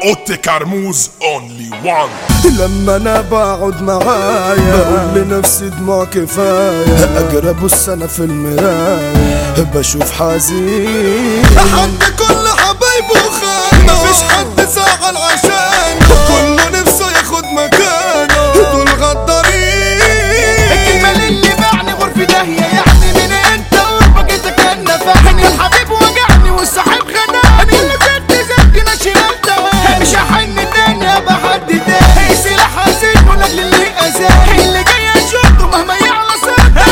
اوتي كرموز اونلي وان. لما انا بقعد معايا بقول لنفسي دموع كفايه، اجرب السنه في المرايه بشوف حزين. حد كل حبايبه خان، مفيش حد زعل عشان كله نفسه ياخد مكانه، دول غدارين. الكلمه اللي باعني غرفه داهيه، يعني من انت قربك كان نفعني. الحبيب وجعني والصاحب خدعني، اللي زدت نشرت مش هحن تاني ابقى حد تاني. سلاح حاسد ولاجل اللي اذاني، اللي جاي اشوفه مهما يعلى صوته.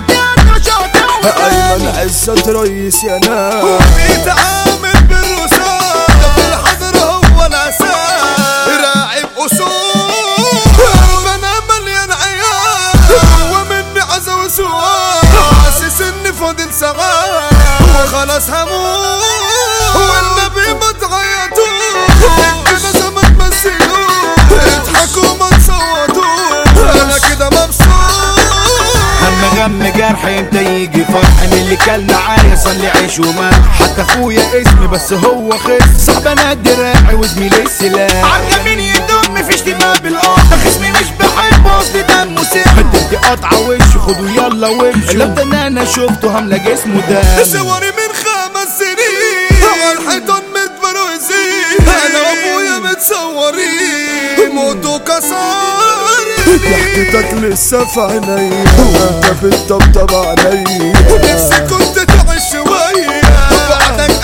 ايمن عزت رئيس يا ناس وبيتعامل بالرصاص، ده في الحضر هو الاساس، راعب اصول. انا مليان عيال ومني عزا وسؤال، حاسس اني فاضل ساعات وخلاص هموت، والنبي ما تعيطوش، انا زمان مثلوش، اضحكوا ما تصوتوش، انا كده مبسوط. غم جرح امتى يجي فرح، من اللي كان معايا صلي عيش ومات. حتى اخويا اسمي بس هو خس، صاحب انا دراعي وزميلي السلاح. عارفه مين يدم مفيش دماء بالقطع، خصمي مش بحبه اصل دمه ساح. انت قاطعه وش خدوا يلا وامشوا، لو ده انا شفته هملا جسمه دم. صوري من 5 سنين على الحيطان متبروزين، انا وابويا متصورين، موتوا كسر. ضحكتك لسه في عينيا وانت بتطبطب عليا، نفسي كنت تعيش شويه وبعدك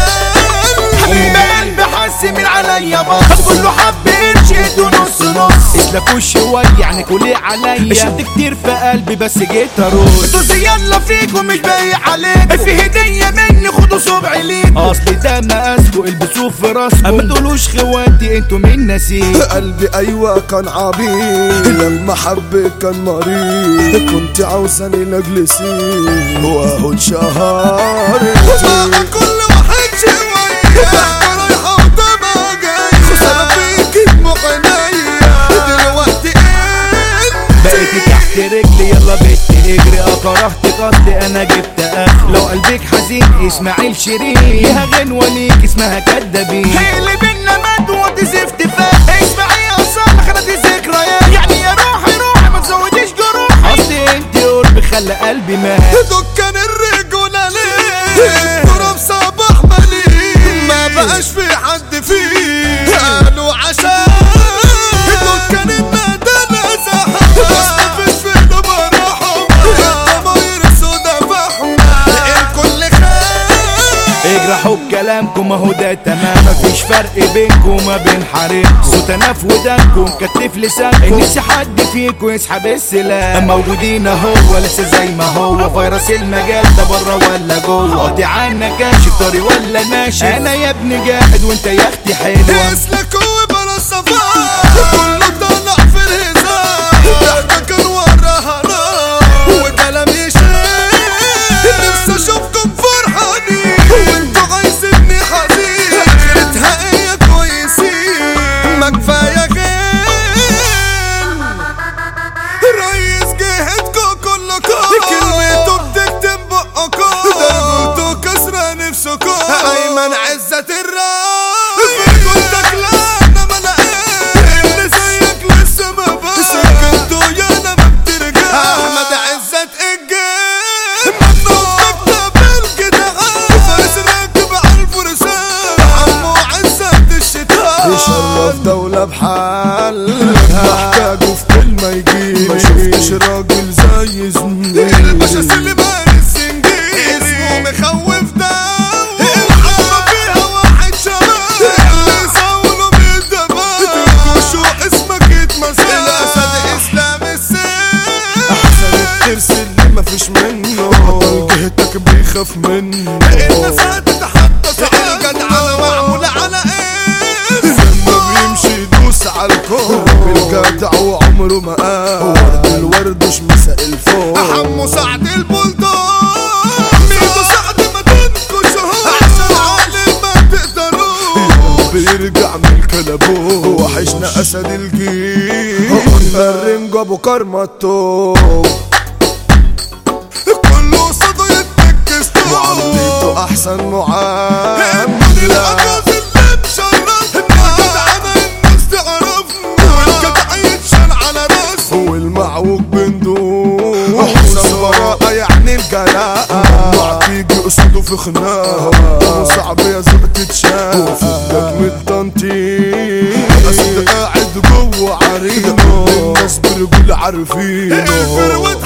قتل. حبيبي بحس من عليا بص، كله حب قرش نص نص. اسلكوا شويه يعني كلي عليا، شد كتير في قلبي بس جيت ارص. انتوا يلا فيكم مش بايع عليك، في هديه مني خدوا صبع ليك. اصل ده مقاسكوا البسوه في راسكم، ما تقولوش خواتي انتوا مين ناسين. قلبي ايوه كان عبيط، لما حبك كان مريض، كنت عاوزاني لاجلسي واخد شهرتي. مع كل واحد شويه رايحه وطبعا جايه، خساره فيك دموع عينيا دلوقتي ايه. بقيتي تحت رجلي يلا بيت اجري، كرهت قصدي انا جبت اخر. لو قلبك حزين اسماعيل شيرين، ليها غنوه ليك اسمها كدابين. هي اللي بينا مات ودي زفت فات، اسمعي يا صالح خدت ذكريات، يعني يا روحي روحي ما تزوديش جروحي. اصلي انت قرب خلى قلبي مات. دكان الرجوله ليه التراب صباح مليء، ما بقاش في حد فيه قالوا عشان دكان الندى زحمه، بس مفيش في دمرهم الضماير سودا فحمه، الكل خاف. اجرحوا بكلامكم اهو ده تمام، مفيش فرق بينكم وما بين حريمكم. صوت انا في ودانكم كتف لسانكم، نفسي حد فيكم يسحب السلاح. موجودين اهو لسه زي ما هو، فيروس المجال ده بره ولا جوه. قاطع عنك كاشف طري ولا ماشي، انا يا ابني جاحد وانت يا اختي حلوه. اسلكوا بلا صفار كله طلع في الهزار، ضحكة كان وراها نار وكلام يشيل. نفسي اشوفكم فرحانين وانتوا عايزيني حزين، اخرتها ايه كويسين ما كفايه غير. ريس جهتكم كلكم كلمته بتكتم بقكم، ده رجولته كسرة نفسكم. ايمن عزت الراي كنتك لا انا ما لقيت، اللي زيك لسه ما بقى سكنتوا يا انا ما بترجع. احمد عزت الجيم ممنوع مكتب الجدعان، فارس راكب على الفرسان، عمو عزت الشتاء. يشرف دولة بحال محتاجه في كلمة يجيب، ما شفتش راجل زي زميلي الباشا سليمان السنجيري، اسمه مخوف داو، الحبة فيها واحد شباب، اللي يزاولوا بالدباب تنكشوا اسمك يتمسك. الأسد إسلام السيف أحسن الترس اللي مفيش منه، بطل جهتك بيخاف منه. الناس هتتحدث عن الجدعنة معمولة على ايه، لما بيمشي يدوس على الكون بالجدع وعمره ما قال، ورد الورد مش مسائل فوق. حمو سعد البلطان ميدو سعد ما تنكشوش، عشان عالم ما تقدروش، بيرجع من كلبوه. وحشنا اسد الجيل قلنا الرنج ابو كرمة التوب، كله صدى يتنكس معاملته احسن معاملة. المعوج بندوق حسام براءة يعني الجلاء مع تيجي اسوده في خناقه صعب يا زبط تتشاف فدك من التنطيط اصل قاعد جوه عريضه الناس برجول عارفينه